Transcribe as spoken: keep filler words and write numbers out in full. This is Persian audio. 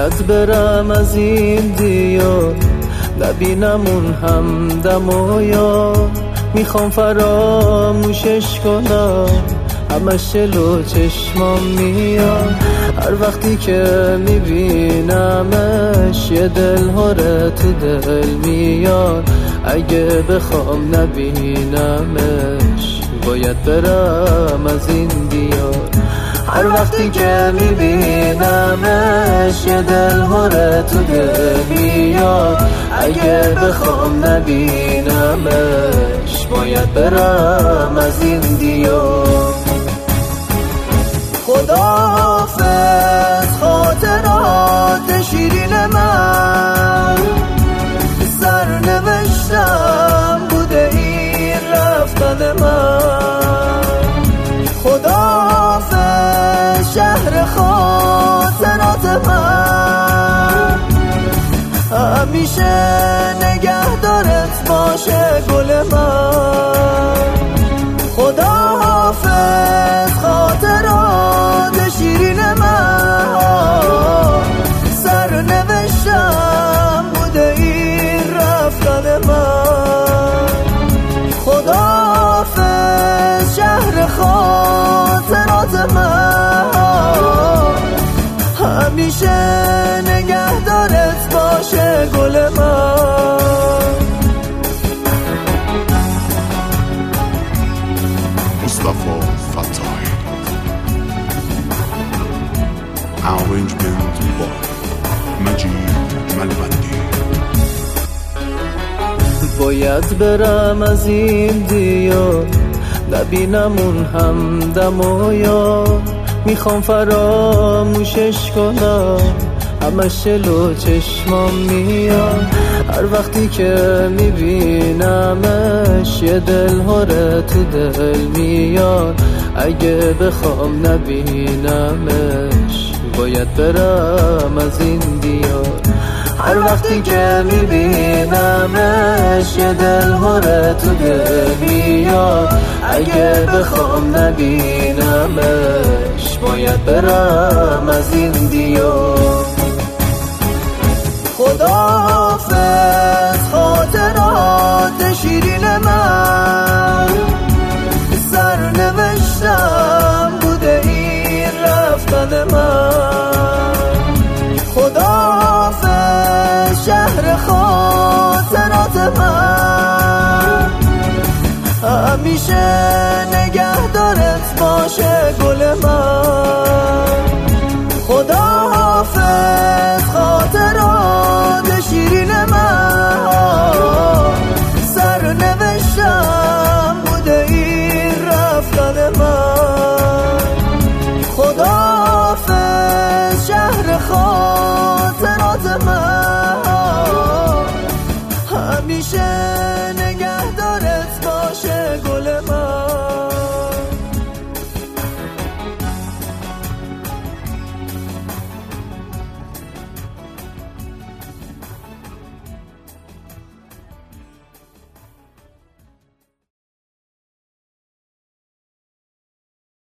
باید برم از این دیار، نبینم اون همدم و یار. میخوام فراموشش کنم، همش جلو چشمام میاد. هر وقتی که میبینمش یه دل هره تو دل میاد. اگه بخوام نبینمش باید برم از این دیار. هر وقتی که میبینمش یه دل هره تو دل میاد. اگه بخوام نبینمش باید برم از این دیار. خداحافظ خاطرات شیرین من، سرنوشتم بوده این رفتن من. خداحافظ شهر خاطرات من، همیشه نگهدارت باشه گل من. خداحافظ خاطرات شیرین من، سرنوشتم بوده این رفتن من. خداحافظ شهر خاطرات من، همیشه نگهدارت باشه گل من. Mustafa Fatah. Arrangement by Majid Malbandi. باید برم از این دیار، نبینم اون همدم و یار. میخوام فراموشش کنم، همش جلو چشمام میاد. هر وقتی که میبینمش یه دل هره تو دل میاد. اگه بخوام نبینمش باید برم از این دیار. هر وقتی که میبینمش یه دل هره تو دل میاد. اگه بخوام نبینمش باید برم از این دیار. خداحافظ خاطرات شیرین من، سرنوشتم بوده این رفتن من. خداحافظ شهر خاطرات من، همیشه نگهدارت باشه گل من. خداحافظ خاطرات شیرین من، سرنوشتم بوده این رفتن من. خداحافظ شهر خاطرات من، همیشه نگهدارت باشه گل من.